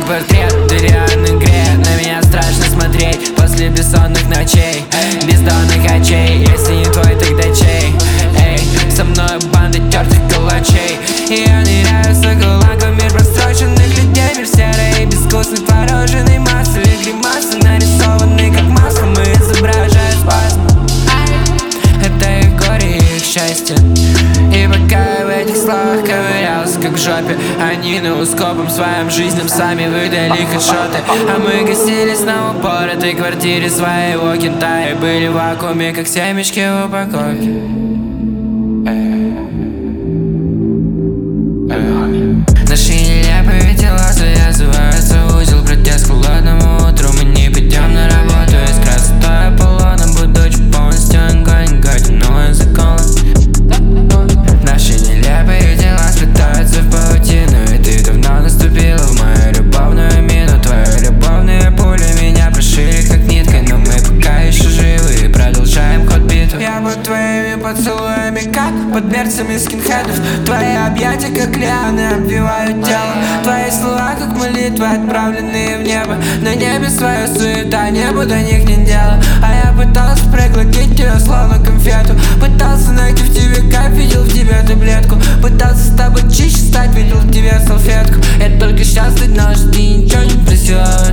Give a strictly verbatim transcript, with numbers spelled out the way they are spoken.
портрет в деревянной игре. На меня страшно смотреть после бессонных ночей, бездонных очей. Если не твой, тогда чей? Эй, со мной банда тертых калачей. И я ныряю с акулаком, мир простроченных людей. Мир серый и безвкусный, твороженный массой. И гримасы нарисованы как маслом, и изображают спазм. Это их горе и их счастье. И пока я в этих словах ковырялся как в жопе, они ноускопом своим жизням сами выдали хэдшоты. А мы гасились на упоротой квартире своего кента и были в вакууме, как семечки в упаковке. Наши нелепые тела связываются в узел, протест к холодному утру. Мы не пойдем на работу, искра стоя полоном, будучи полностью огонь, годиной заколот. Наши нелепые тела сплетаются в паутину, и ты давно наступила в мою любовную мину. Твои любовные пули меня прошили как ниткой, но мы пока еще живы и продолжаем ход битвы. Я под твоими поцелуями, как под берцами скинхедов. Твои объятия, как лианы, обвивают тело. Твои слова, как молитвы, отправленные в небо. На небе своя суета, небо до них не дело. А я пытался проглотить ее, словно конфету. Пытался найти в тебе кайф, видел в тебе таблетку. Пытался с тобой чище стать, видел в тебе салфетку. Я только сейчас узнал, что ты ничего не просила.